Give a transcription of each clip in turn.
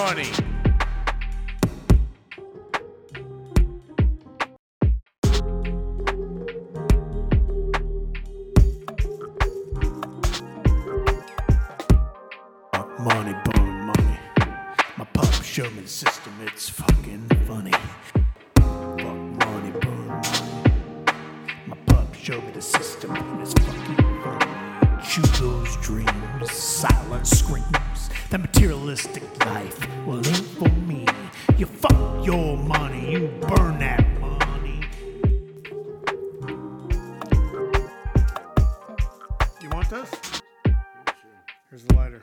money. Money, burn money. My pop showed me the system, it's fucking funny. Fuck money, burn money. My pop showed me the system, it's fucking funny. Chew those dreams, silent screams. That materialistic life, well, ain't for me. You fuck your money, you burn that money. You want this? Here's the lighter.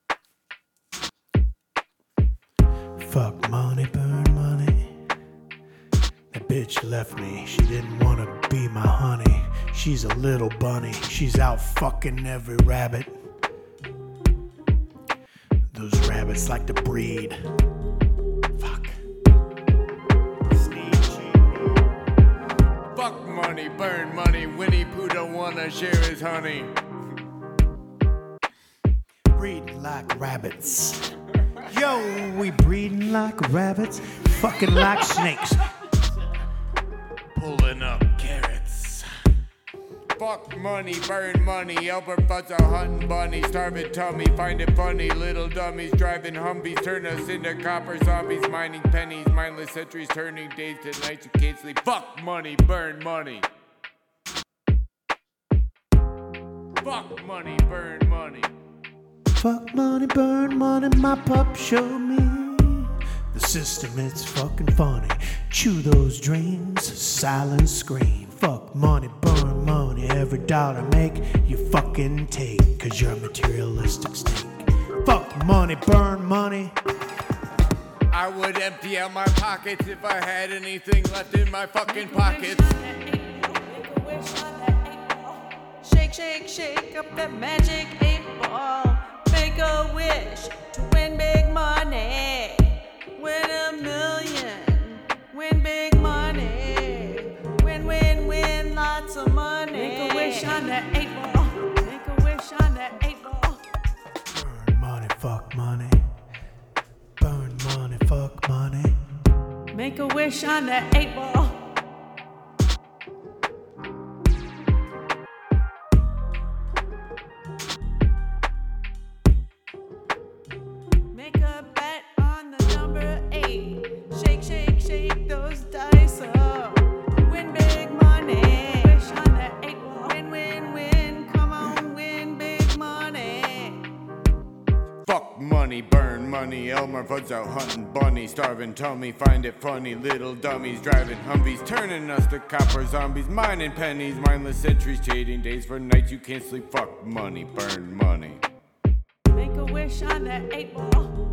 Fuck money, burn money. That bitch left me. She didn't wanna be my honey. She's a little bunny. She's out fucking every rabbit. Those rabbits like to breed. Fuck. Sneak cheat me. Fuck money, burn money. Winnie Pooh don't wanna share his honey. Breeding like rabbits. Yo, we breeding like rabbits, fucking like snakes. Pulling up carrots. Fuck money, burn money. Albert Fudd's out hunting bunnies. Starving tummy, find it funny. Little dummies driving Humvees. Turn us into copper zombies. Mining pennies, mindless centuries. Turning days to nights you can't sleep. Fuck money, burn money. Fuck money, burn money. Fuck money, burn money, my pup showed me the system, it's fucking funny. Chew those dreams, silent scream. Fuck money, burn money, every dollar make you fucking take, cause you're a materialistic snake. Fuck money, burn money. I would empty out my pockets if I had anything left in my fucking pockets. Shake, shake, shake up that magic 8 ball. Make a wish to win big money. Win $1 million. Win big money. Win, win, win, lots of money. Make a wish on that 8 ball. Make a wish on that 8 ball. Burn money, fuck money. Burn money, fuck money. Make a wish on that 8 ball. Make a bet on the number 8. Shake, shake, shake those dice up. Win big money. Wish on that 8 ball. Win, win, win. Come on, win big money. Fuck money, burn money. Elmer Fudd's out hunting bunnies. Starving tummy, find it funny. Little dummies driving Humvees. Turning us to copper zombies. Mining pennies, mindless centuries. Trading days for nights you can't sleep. Fuck money, burn money. Make a wish on that 8 ball.